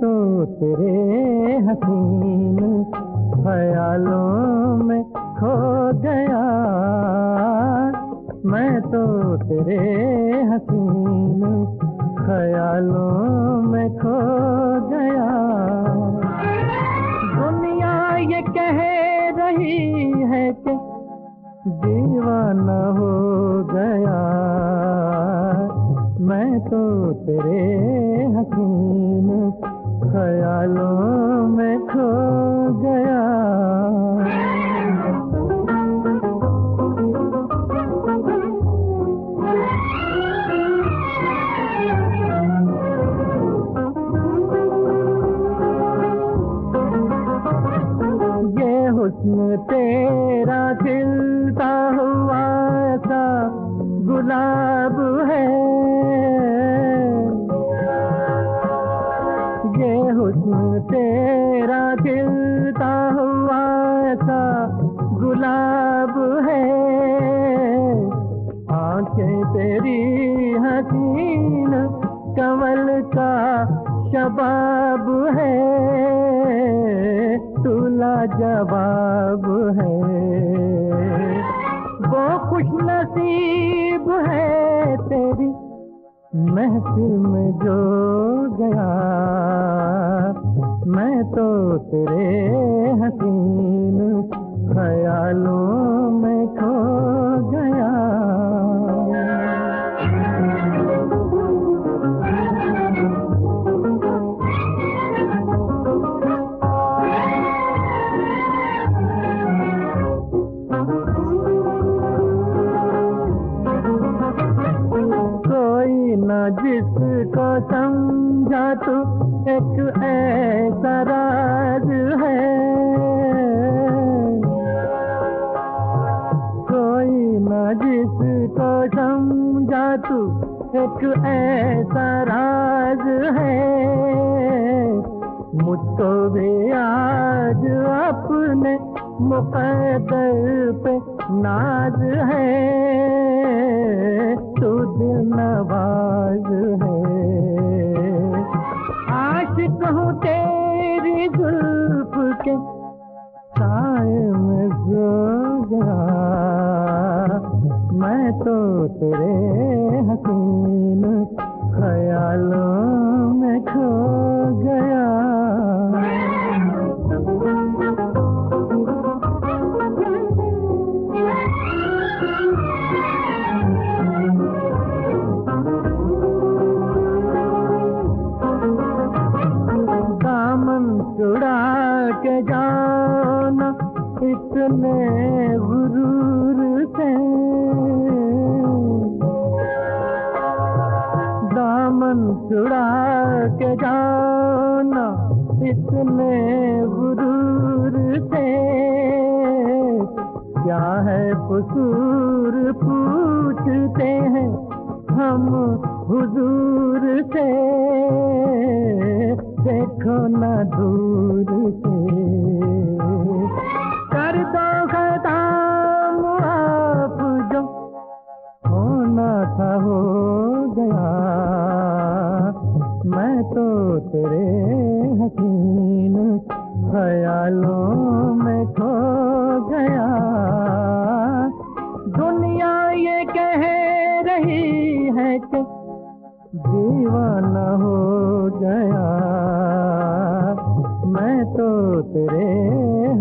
तो तेरे हसीन ख्यालों में खो गया, मैं तो तेरे हसीन ख्यालों में खो गया। दुनिया ये कह रही है कि दीवाना हो गया, मैं तो तेरे हसीन ख्यालों में खो गया। ये हुस्न तेरा खिलता हुआ सा गुलाब है, ये हुस्न तेरा खिलता हुआ सा गुलाब है, आंखें तेरी हसीन कमल का शबाब है, तू लाजवाब है। वो खुश नसीब है तेरी महफिल में जो गया, मैं तो तेरे हसीन ख्यालों में खो गया। न जिसको समझा तू एक ऐसा राज है, कोई न जिसको समझा तू एक ऐसा राज है, मुझको भी आज अपने मुक़द्दर पे नाज है, तू दिल नवाज है। आशिक हूँ तेरी जुल्फ के साए में सो गया, मैं तो तेरे हसीन ख्यालों में खो गया। छुड़ा के जाना इतने गुरूर से, दामन छुड़ा के जाना इतने गुरूर से, क्या है कसूर पूछते हैं हम हुजूर से, देखो न दूर से, कर दो खत्म आप जो होना था हो गया, मैं तो तेरे हसीन ख्यालों में खो गया। दुनिया ये कह रही है कि दीवाना हो गया, मैं तो तेरे